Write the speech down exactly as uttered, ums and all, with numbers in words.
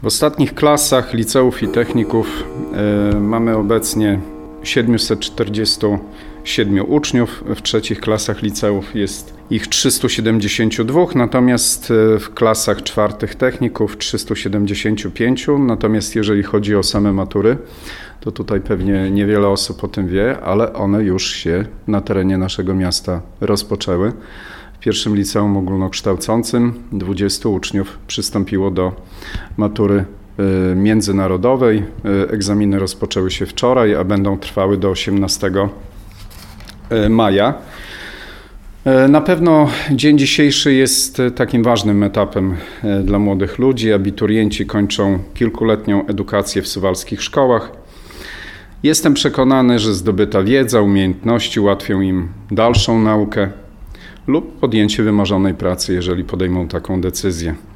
W ostatnich klasach liceów i techników y, mamy obecnie siedemset czterdzieści siedem uczniów. W trzecich klasach liceów jest ich trzysta siedemdziesiąt dwa, natomiast w klasach czwartych techników trzysta siedemdziesiąt pięć. Natomiast jeżeli chodzi o same matury, to tutaj pewnie niewiele osób o tym wie, ale one już się na terenie naszego miasta rozpoczęły. W pierwszym liceum ogólnokształcącym dwudziestu uczniów przystąpiło do matury międzynarodowej. Egzaminy rozpoczęły się wczoraj, a będą trwały do osiemnastego maja. Na pewno dzień dzisiejszy jest takim ważnym etapem dla młodych ludzi. Abiturienci kończą kilkuletnią edukację w suwalskich szkołach. Jestem przekonany, że zdobyta wiedza, umiejętności ułatwią im dalszą naukę lub podjęcie wymarzonej pracy, jeżeli podejmą taką decyzję.